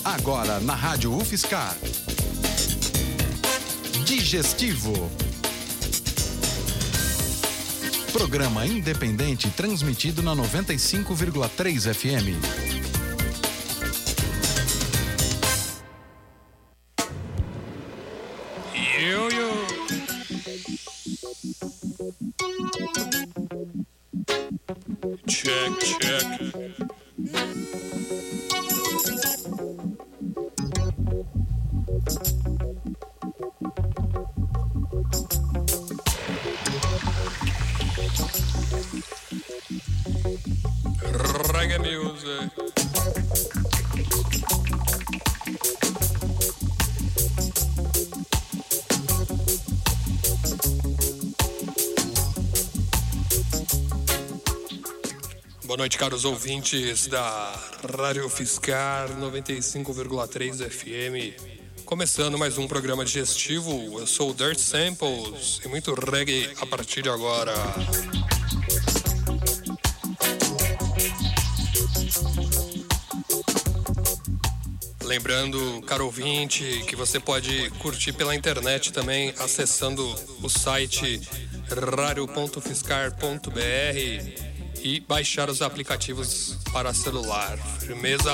Agora na Rádio UFSCar. Digestivo. Programa independente transmitido na 95,3 FM. Check. Reggae music. Boa noite, caros ouvintes da Rádio UFSCar 95,3 FM. Começando mais um programa digestivo. Eu sou o Dirt Samples e muito reggae a partir de agora. Lembrando, caro ouvinte, que você pode curtir pela internet também, acessando o site radio.ufscar.br e baixar os aplicativos para celular. Firmeza?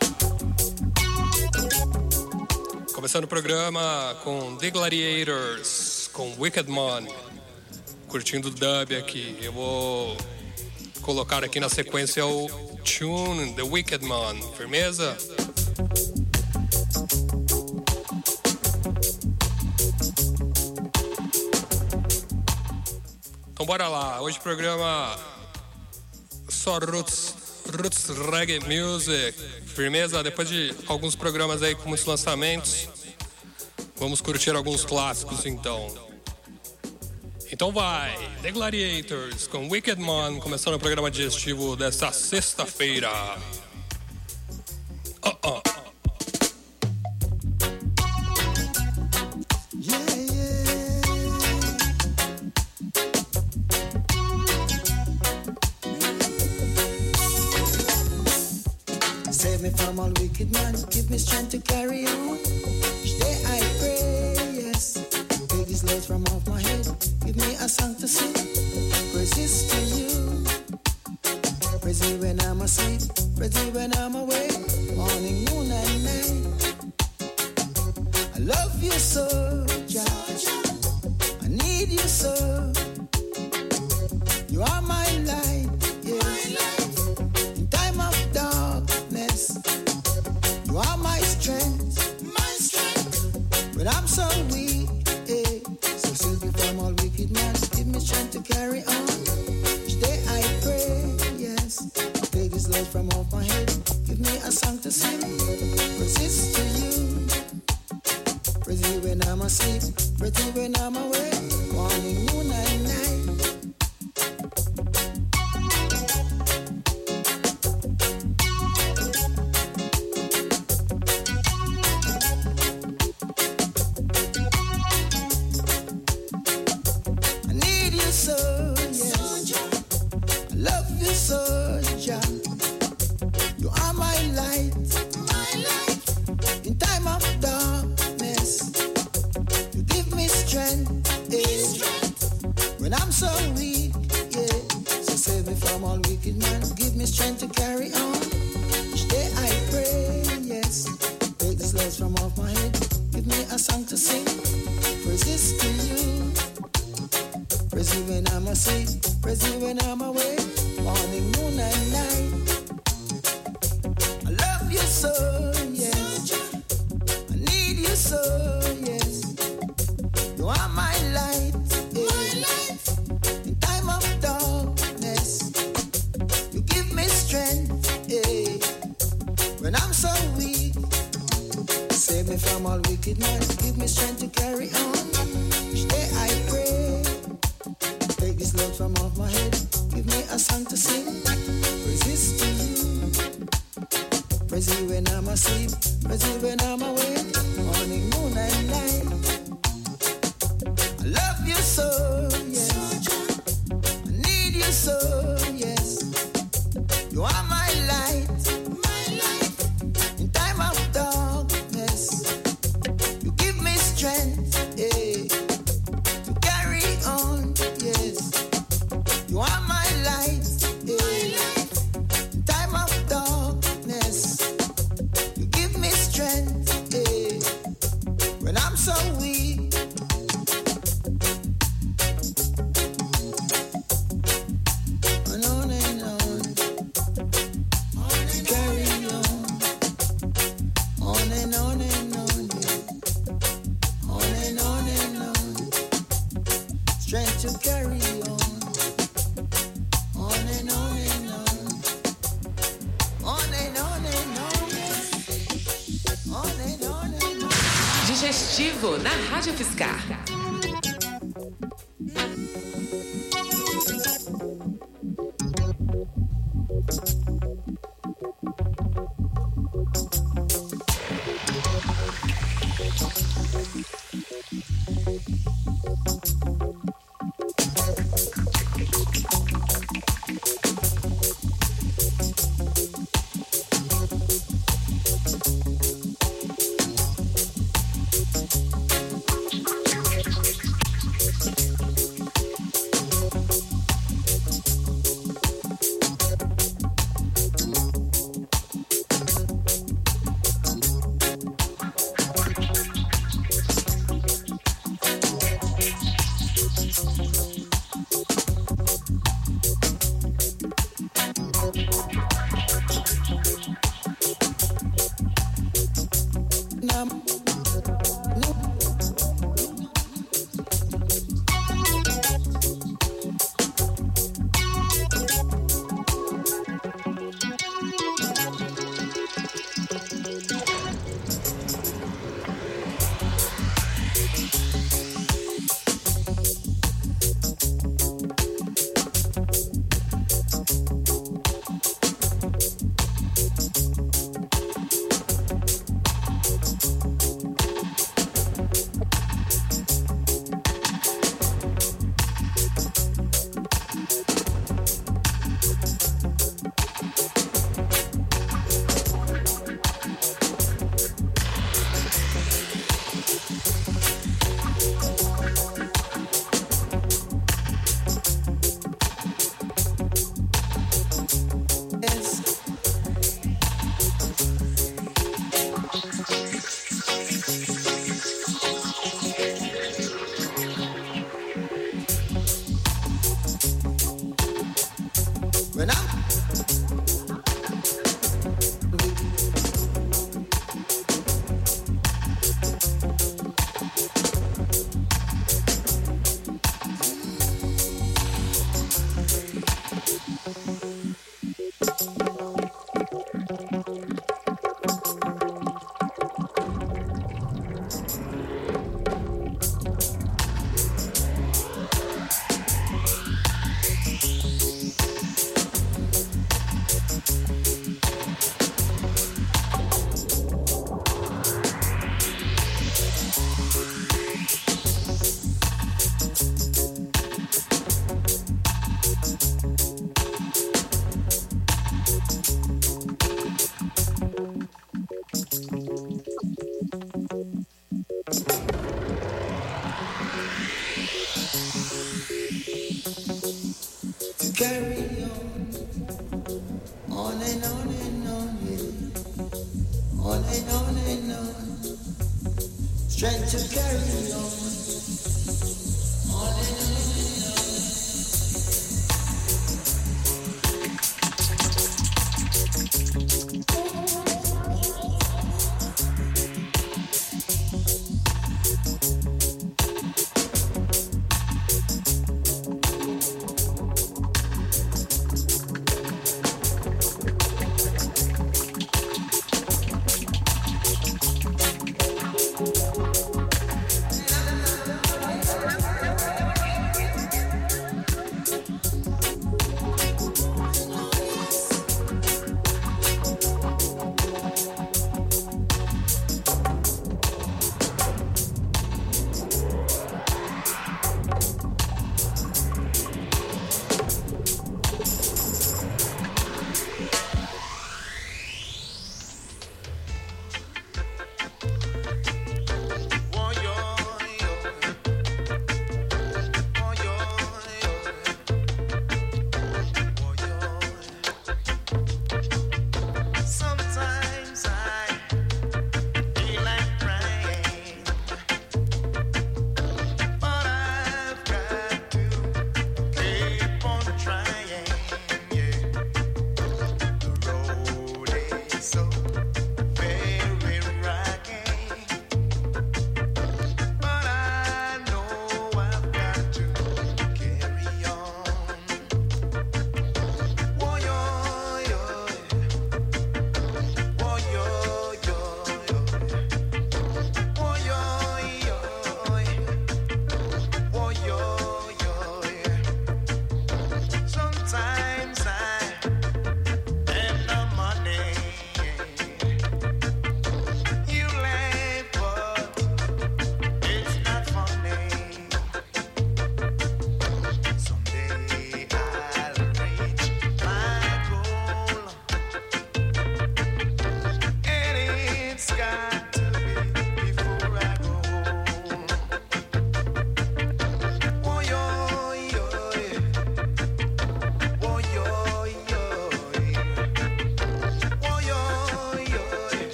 Começando o programa com The Gladiators, com Wicked Man. Curtindo o dub aqui. Eu vou colocar aqui na sequência o tune The Wicked Man. Firmeza? Então bora lá. Hoje o programa só Roots Reggae Music. Firmeza? Depois de alguns programas aí com muitos lançamentos, vamos curtir alguns clássicos então. Então vai, The Gladiators com Wicked Man, começando o programa digestivo desta sexta-feira. Save me from all wicked man, give me strength to carry on. Today I pray, yes. Take these loads from off my head, give me a song to sing. Praises to you. Praise you when I'm asleep, praise you when I'm awake. Morning, noon and night. I love you so, Jah. I need you so. You are my light, yes. In time of darkness, you are my strength, when I'm so weak, eh. So save me from all wicked man, give me strength to carry on. Today I pray, yes. Take this load from off my head, give me a song to sing. Praises to you. Praise you when I'm asleep, praise you when I'm awake. Morning, noon and night. You are my light, in time of darkness. You give me strength, eh. When I'm so weak, yeah. So save me from all wicked man, give me strength to carry on. Each day I pray, yes. Take these loads from off my head, give me a song to sing. Praises to you. Praise you when I'm asleep, praise you when I'm awake. Morning, noon and night. I love you so, yes. I need you so, yes. You are my light, eh. In time of darkness, you give me strength, eh. When I'm so weak, save me from all wicked man, give me strength to carry on. Each day I pray. Take this load from off my head, give me a song to sing. Praises to you. Praise you when I'm asleep, praise you when I'm awake. Morning, noon and night. I love you so, yes. I need you so, yes. You are my light, in time of dark. to carry on and on and on, on and on and on, on and on and on. Digestivo na Rádio Fiscar.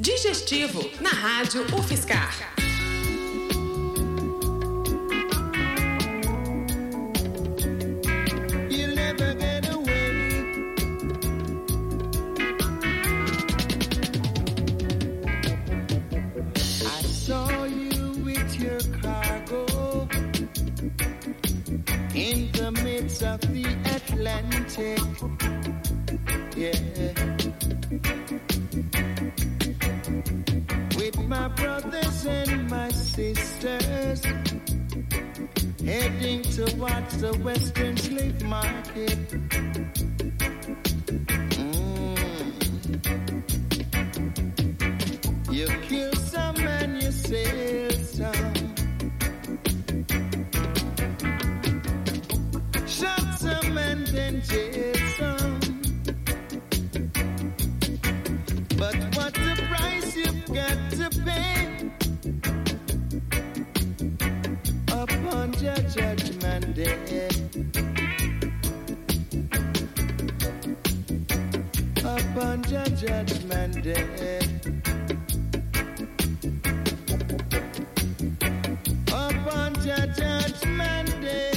Digestivo, na Rádio UFSCar. In the midst of the Atlantic, yeah, with my brothers and my sisters, heading towards the Western slave market. You kill some and you sell some. Shot some and then jail some. But what the price you've got to pay upon your judgment day. Upon your judgment day. Upon your judgment day.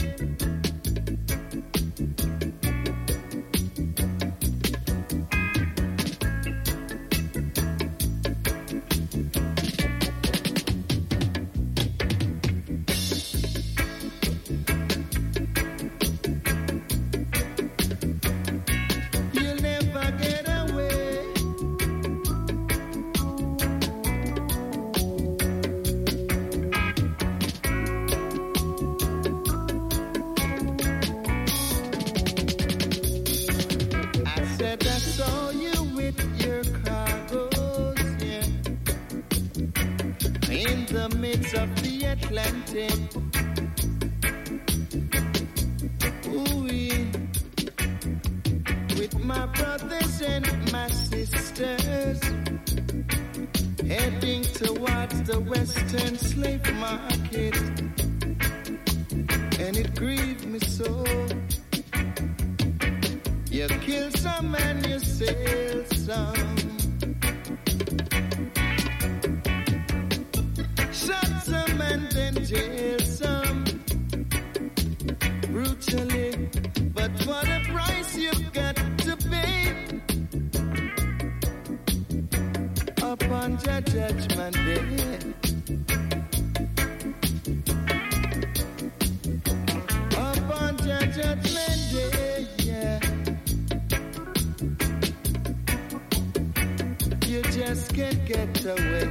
Of the Atlantic, ooh-wee. With my brothers and my sisters, heading towards the Western slave market, and it grieved me so. You kill some and you sell some. Some and then jail some brutally, but what a price you've got to pay upon your judgment day. Upon your judgment day, yeah. You just can't get away.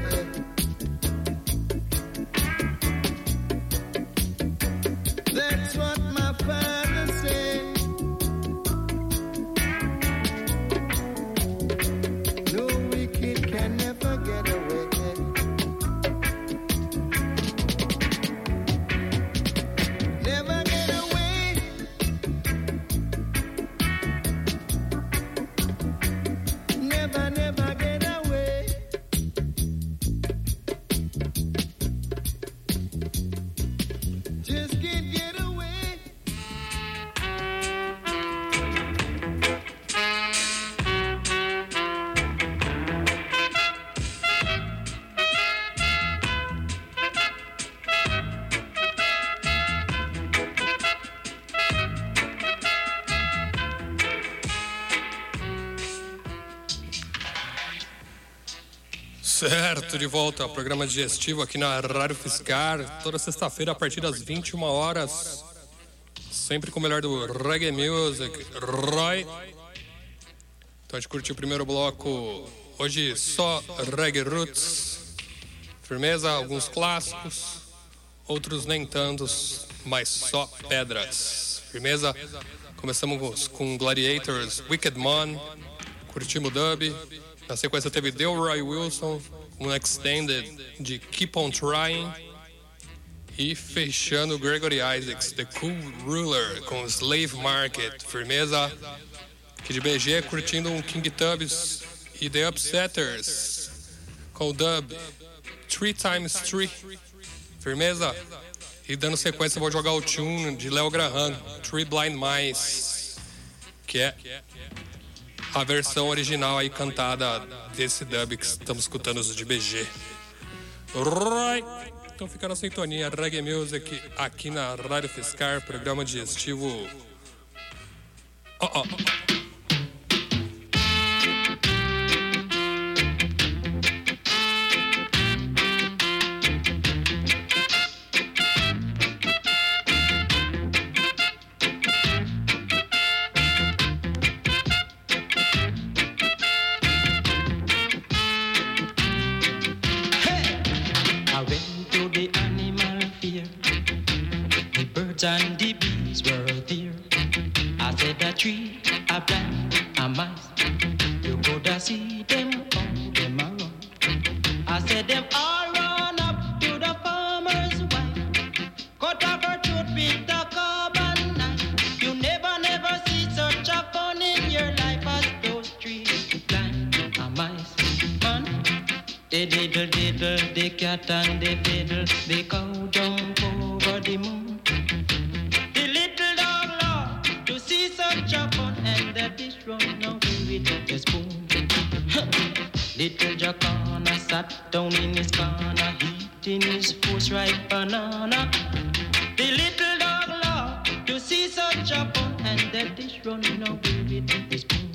That's what my father said. No wicked can never get away. Never get away. Never, never get away. Just can't get away. Certo, de volta ao programa digestivo aqui na Rádio UFSCar, toda sexta-feira a partir das 21 horas, sempre com o melhor do Reggae Music, Roy. Então a gente curtiu o primeiro bloco, hoje só Reggae Roots, firmeza, alguns clássicos, outros nem tantos, mas só pedras, firmeza. Começamos com Gladiators, Wicked Man, curtimos o dub. Na sequência teve Delroy Wilson, um extended de Keep On Trying. E fechando Gregory Isaacs, The Cool Ruler, com Slave Market, firmeza. Aqui de BG, curtindo um King Tubbs e The Upsetters, com o dub 3x3, firmeza. E dando sequência, eu vou jogar o tune de Léo Graham, Three Blind Mice, que é a versão original aí cantada desse dub que estamos escutando de BG. Right. Então fica na sintonia Reggae Music aqui na Rádio Fiscar, programa digestivo. And the bees were there. I said a tree, a plant, a mice. You could have see them all, them around. I said them all run up to the farmer's wife. Cut off her throat with a carbon knife. You never see such a fun in your life as those trees, plant, a mice. Man, they diddle, the cat and the fiddle. The cow jump over the moon. And the dish run away with the spoon. Little Jacana sat down in his corner, eating his force-ripe banana. The little dog loved to see such a fun, and the dish run away with the spoon.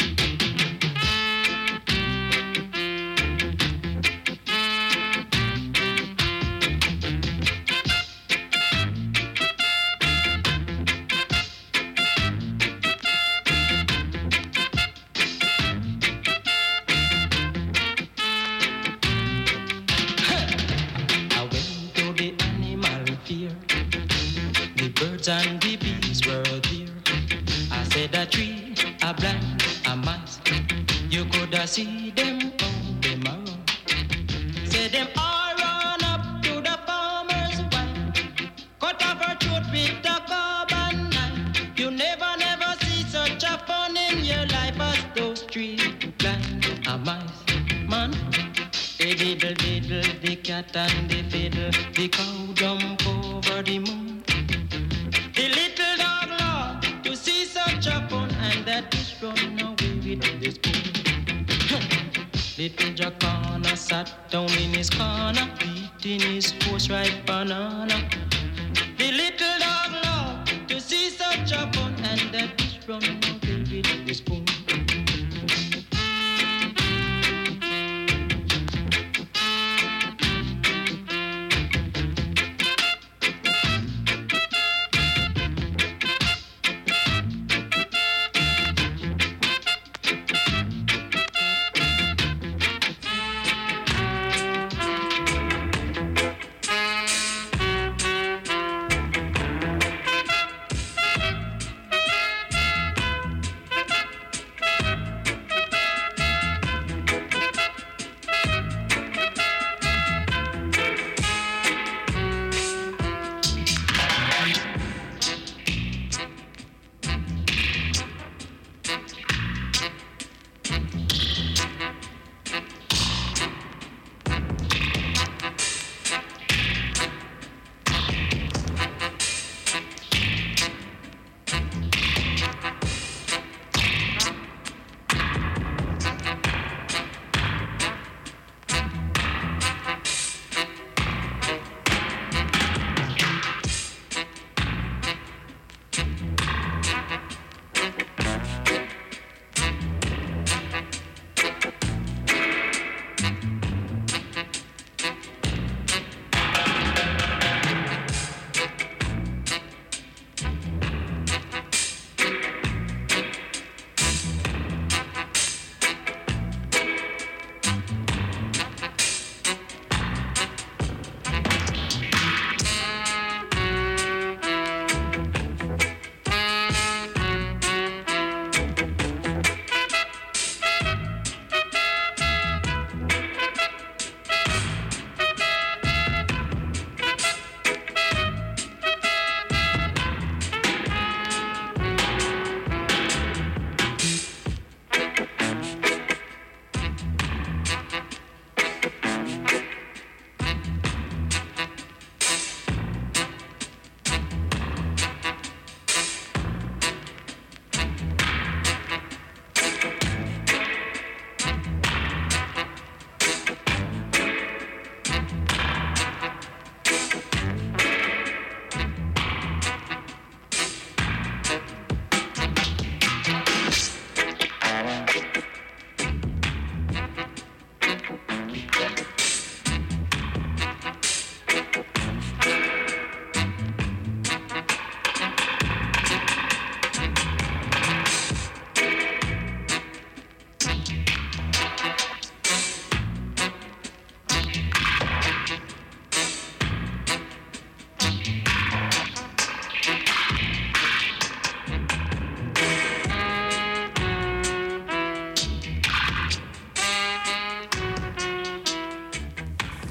And the bees were there. I said a tree, a plant, a mice. You could have seen them all, them around. Said them all run up to the farmer's wife. Cut off her throat with a carbon knife. You never see such a fun in your life as those trees, plant, a mice. Man, they diddle, the cat and the fiddle. The cow jump over the moon. The little dog loved to see such a fun, and that is run away with the spoon. Little Jacana sat down in his corner, eating his force-ripe banana. The little dog loved to see such a fun, and that is run away with the spoon.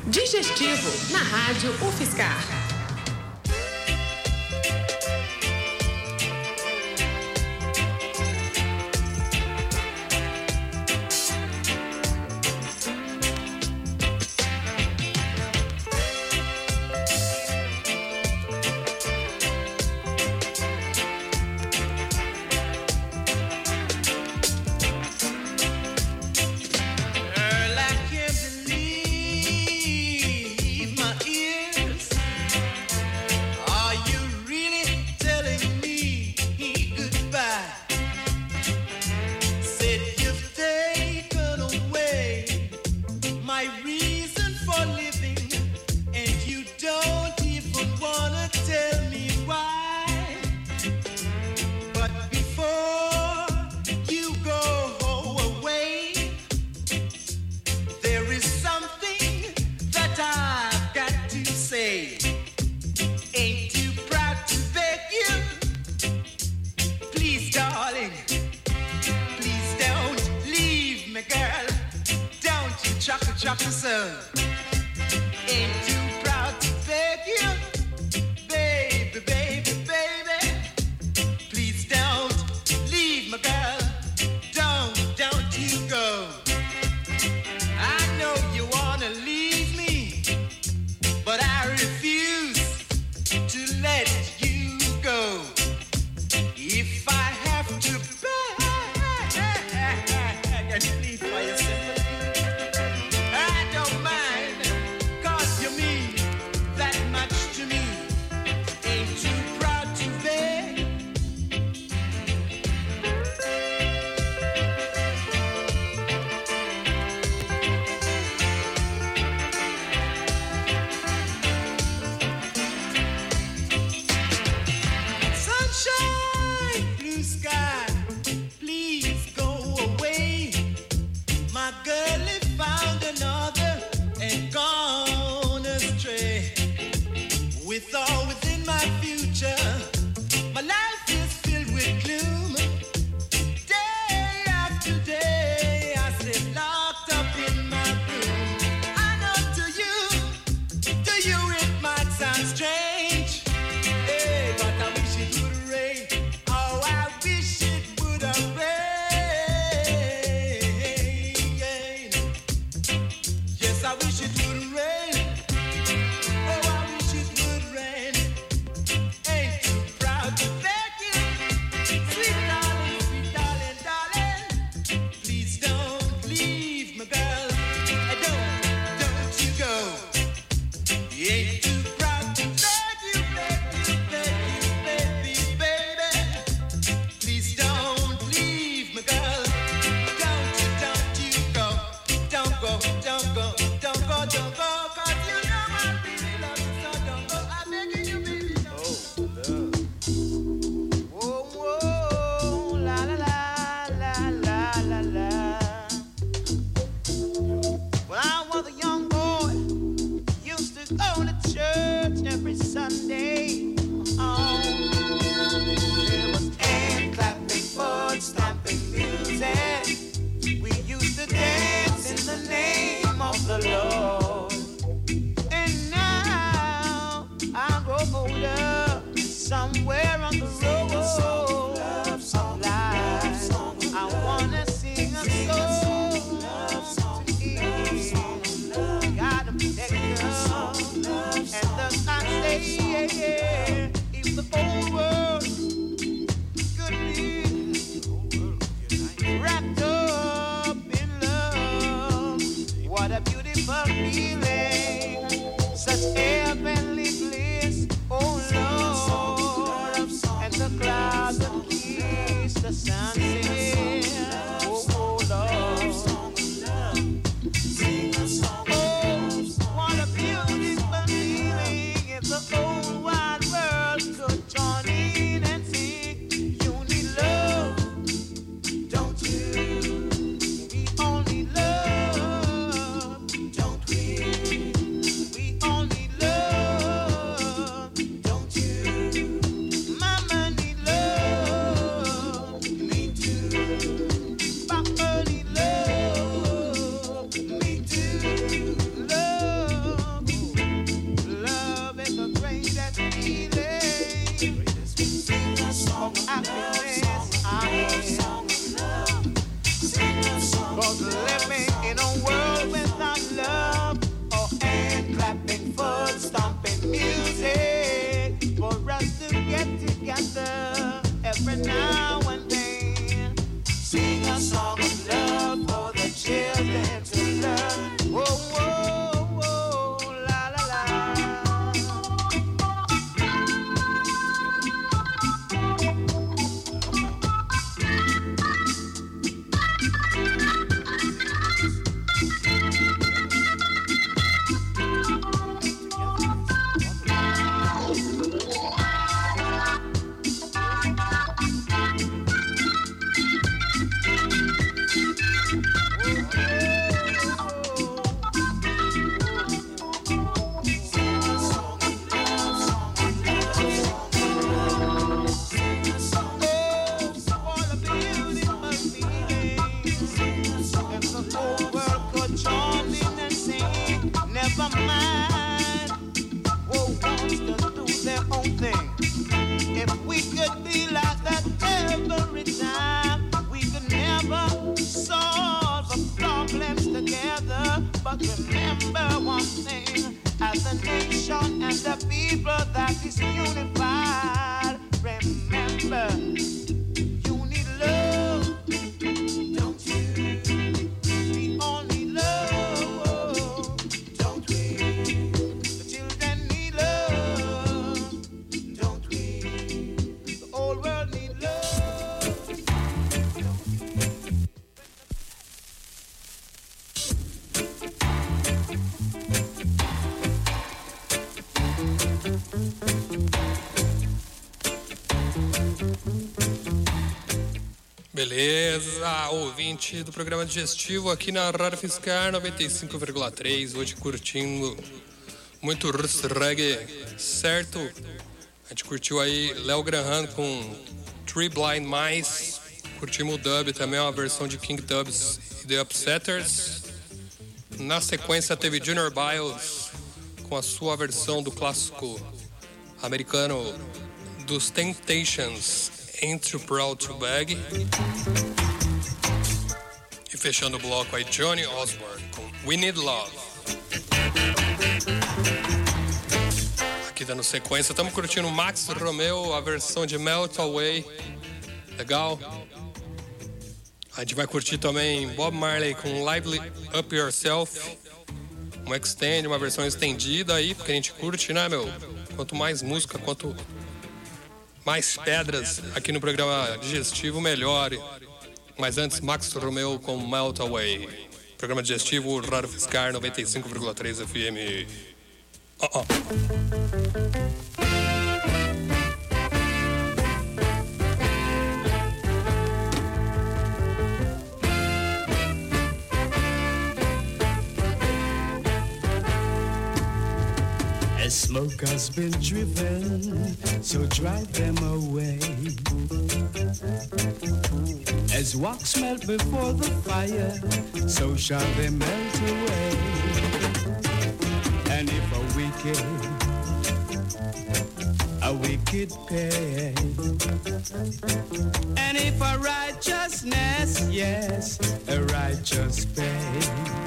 Digestivo, na Rádio UFSCar. nation and the people that is unified. Remember, you need love, don't you? We all need love, don't we? The children need love, don't we? The whole world need love, don't we? Beleza, ouvinte do programa digestivo aqui na Rádio Fiscar 95,3, hoje curtindo muito reggae, certo? A gente curtiu aí Léo Graham com Three Blind Mice, curtimos o dub também, uma versão de King Dubs e The Upsetters. Na sequência teve Junior Biles com a sua versão do clássico americano dos Temptations, Ain't Too Proud to Beg. E fechando o bloco aí, Johnny Osborne com We Need Love. Aqui dando sequência, estamos curtindo Max Romeo, a versão de Melt Away. Legal. A gente vai curtir também Bob Marley com Lively Up Yourself. Um extend, uma versão estendida aí, porque a gente curte, né, meu? Quanto mais música, quanto mais pedras aqui no programa digestivo, melhor. Mas antes, Max Romeo com Melt Away. Programa digestivo, Rádio Fiscar 95,3 FM. As smoke has been driven, so drive them away. As wax melt before the fire, so shall they melt away. And if a wicked pay, and if a righteousness, yes, a righteous pay,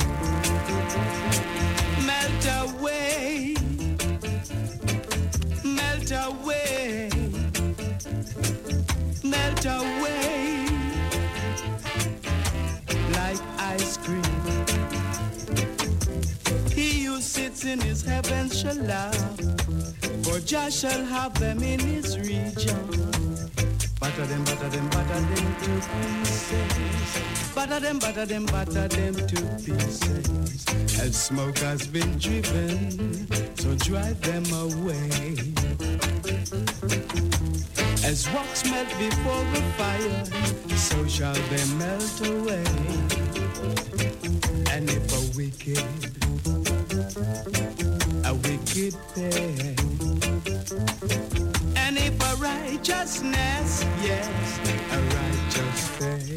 melt away. Melt away, melt away, like ice cream. He who sits in his heaven shall laugh, for Jah shall have them in his region. Batter them to pieces. Batter them to pieces. As smoke has been driven, so drive them away. As wax melt before the fire, so shall they melt away. And if a wicked pay, and if a righteousness, yes, a righteous pay,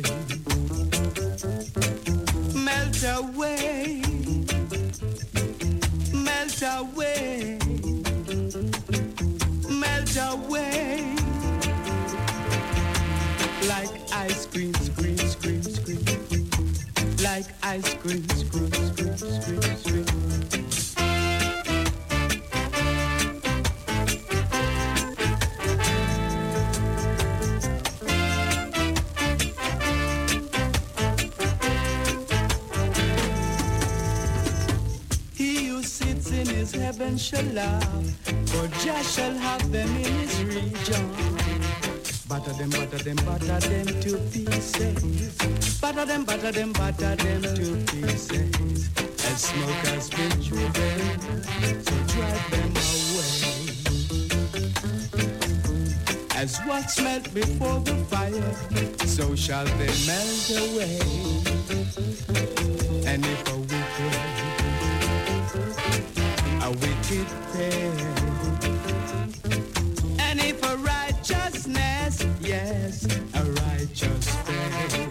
melt away, melt away, melt away, like ice cream, scream, scream, scream, like ice cream, scream, scream, scream, scream. Heaven shall laugh, for Jah shall have them in his region. Batter them to pieces. Batter them to pieces. As smoke has been driven, so drive them away. As wax melt before the fire, so shall they melt away. And if a wicked pair, and if a righteousness, yes, a righteous pair,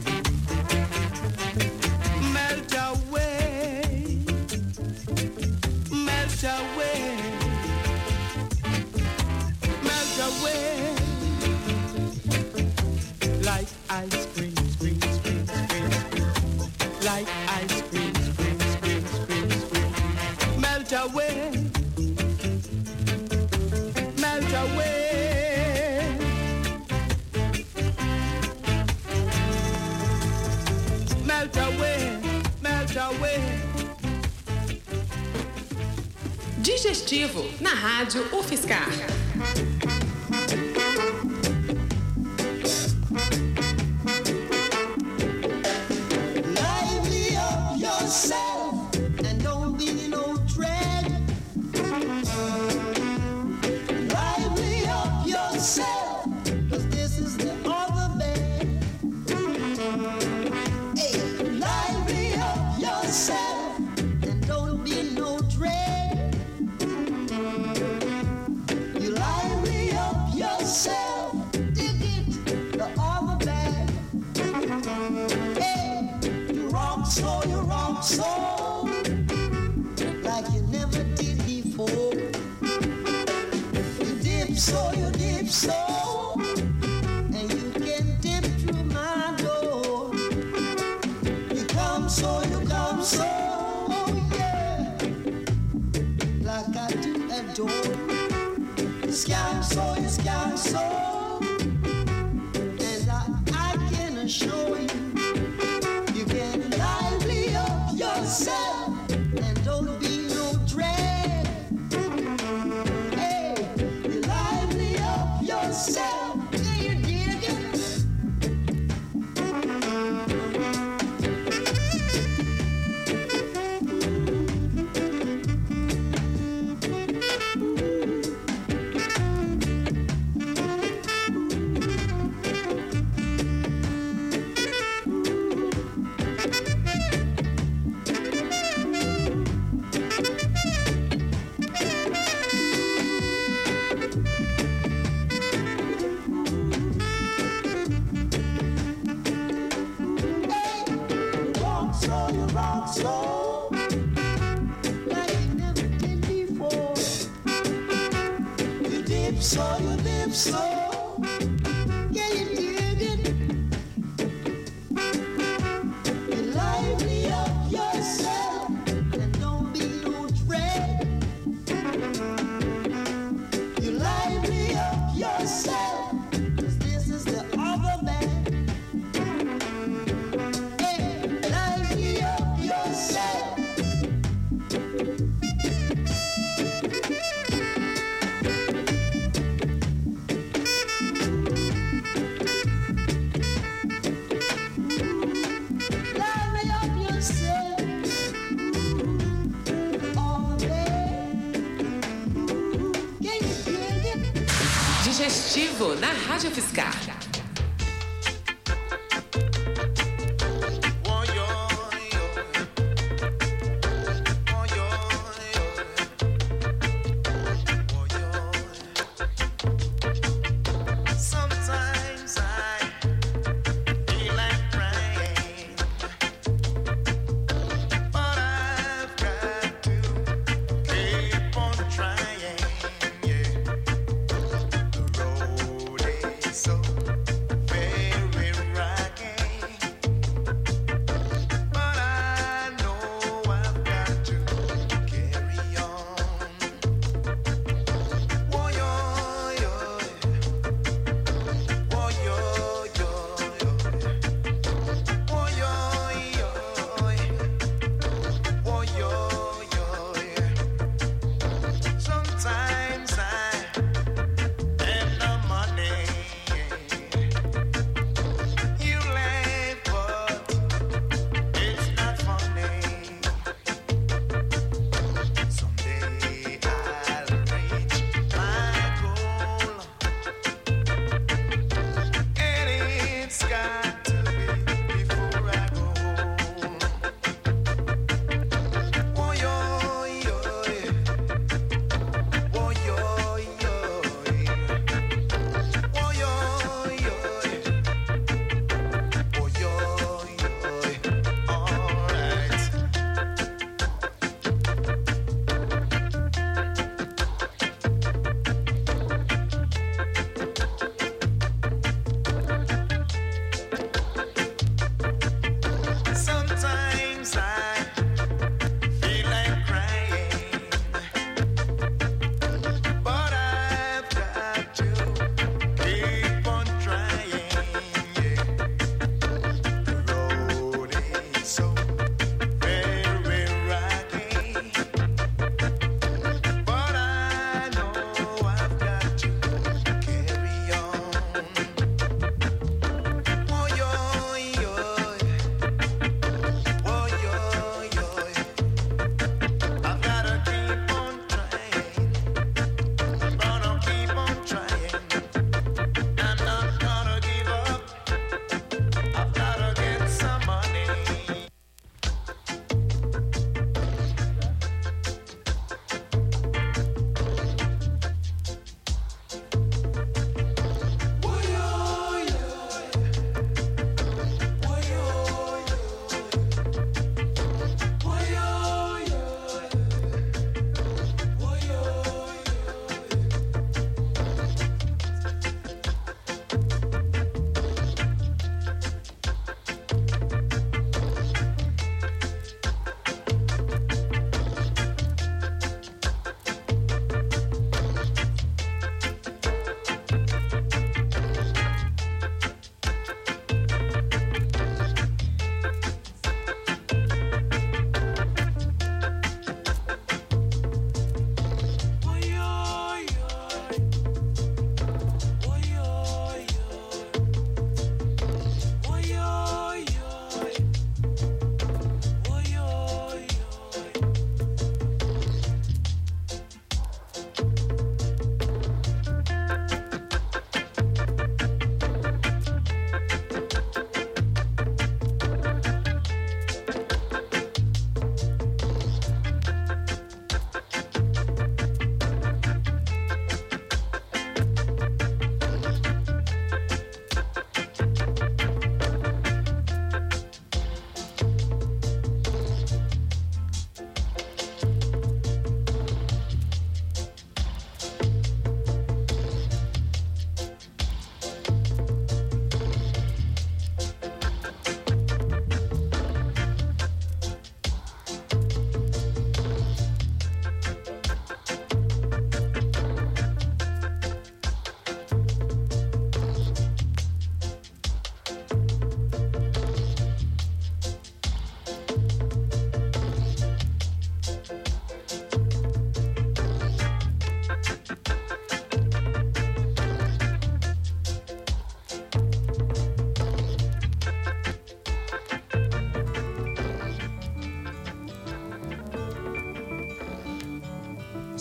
melt away, melt away, melt away, like ice cream, scream, scream, scream, like ice cream, scream, scream, scream, scream, melt away. away. Digestivo na Rádio UFSCar. Lively up yourself and don't be no dread. Lively up yourself, 'cause this is the other bed. Hey, lively up yourself and don't be no dread. You lively up yourself, dig it, the other bed. Hey, you rock so, like you never did before. You dip so, and you can dip through my door. You come so, yeah, like I do adore. You scan so, and I can assure you, you can lively up yourself and don't be no dread. Hey, you lively up yourself. Do you dig it? You rock so, like you never did before. You dip so, yeah, you dig it. You lively up yourself and don't be no dread. You lively up yourself, 'cause this is the other man. Digestivo na Rádio UFSCar. So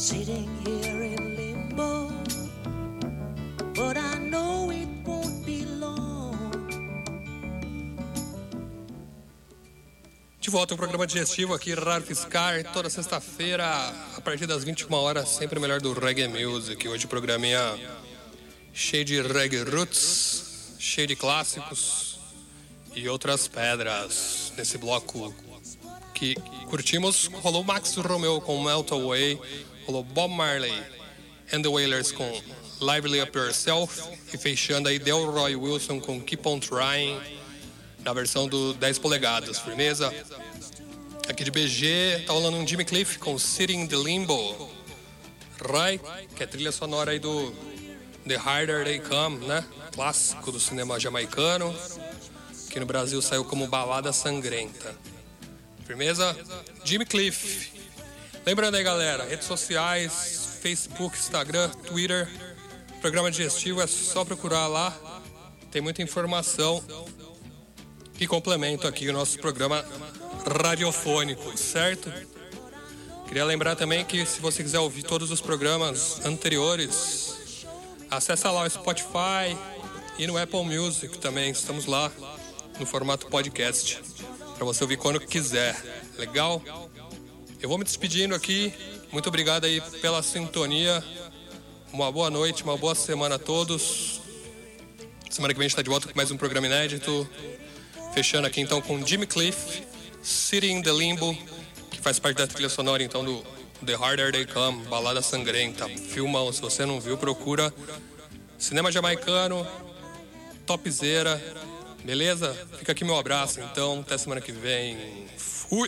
sitting here in limbo, but I know it won't be long. De volta ao programa digestivo aqui, Rádio Fiscar, toda sexta-feira, a partir das 21 horas, sempre o melhor do Reggae Music. Hoje programinha cheio de reggae roots, cheio de clássicos e outras pedras. Nesse bloco que curtimos, rolou Max Romeo com Melt Away, rolou Bob Marley and the Wailers com Lively Up Yourself e fechando aí Delroy Wilson com Keep On Trying, na versão do 10 polegadas, firmeza? Aqui de BG, tá rolando um Jimmy Cliff com Sitting in the Limbo. Rai, que é trilha sonora aí do The Harder They Come, né? Clássico do cinema jamaicano, que no Brasil saiu como Balada Sangrenta. Firmeza? Jimmy Cliff. Lembrando aí, galera, redes sociais, Facebook, Instagram, Twitter, programa digestivo, é só procurar lá. Tem muita informação que complementa aqui o nosso programa radiofônico, certo? Queria lembrar também que se você quiser ouvir todos os programas anteriores, acessa lá o Spotify e no Apple Music também, estamos lá no formato podcast, para você ouvir quando quiser, legal? Eu vou me despedindo aqui, muito obrigado aí pela sintonia, uma boa noite, uma boa semana a todos. Semana que vem a gente está de volta com mais um programa inédito. Fechando aqui então com Jimmy Cliff, Sitting in the Limbo, que faz parte da trilha sonora então do The Harder They Come, Balada Sangrenta. Filmão, se você não viu, procura. Cinema jamaicano, topzera, beleza? Fica aqui meu abraço então, até semana que vem. Fui!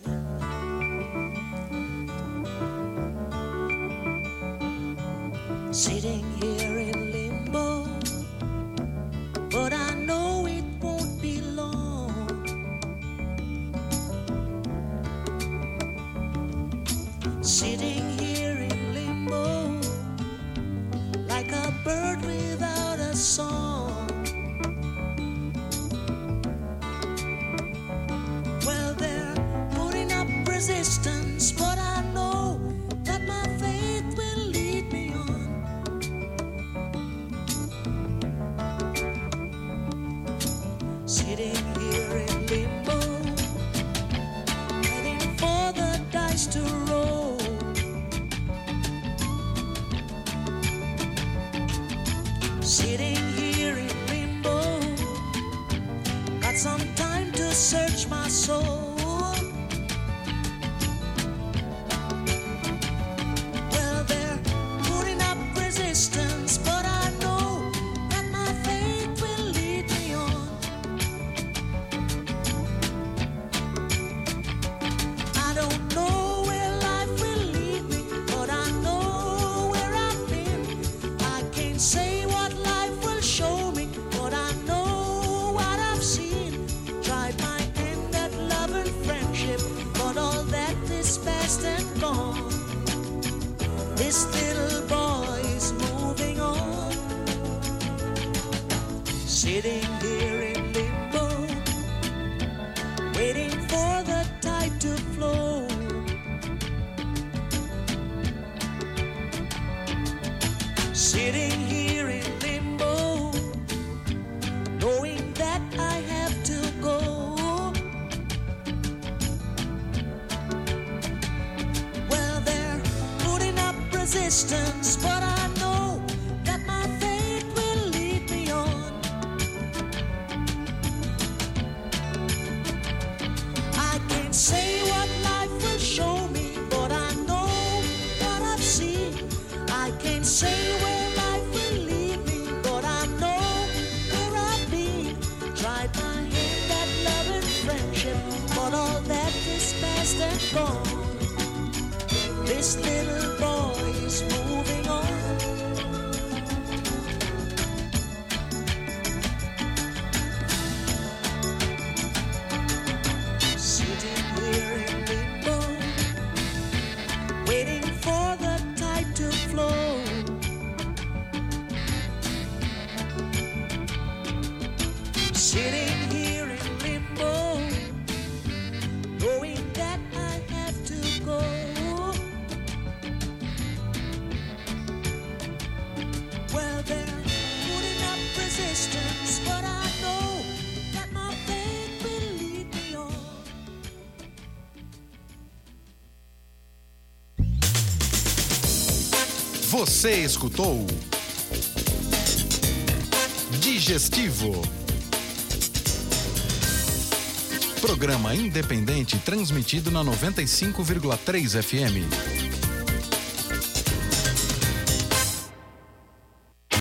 Sitting here in limbo, but I know it won't be long. Sitting here in limbo, like a bird without a song. Well, they're putting up resistance, but I know that my faith will lead me on. Sitting here in limbo, waiting for the dice to roll. Sitting here in limbo, got some time to search my soul. Well, they're putting up resistance, but I know that my faith will lead me on. I don't know where life will lead me, but I know where I've been. I can't say what life will show me, but I know what I've seen. Tried my hand at love and friendship, but all that is past and gone. This little boy is moving on. Sitting here in limbo, waiting for the tide to flow. Sitting here in limbo, knowing that I have to go. Well, they're putting up resistance, but I know that my faith will lead me on. I can't say what life will show me, but I know what I've seen. I can't say where life will lead me, but I know where I've been. Tried my hand at love and friendship, but all that is past and gone. This little boy is moving on. Sitting here in limbo, waiting for the tide to flow. Sitting here in limbo, knowing that I have to go. Well, they're putting up resistance, but I know that my faith will lead me on. Você escutou Digestivo. Programa independente transmitido na 95,3 FM.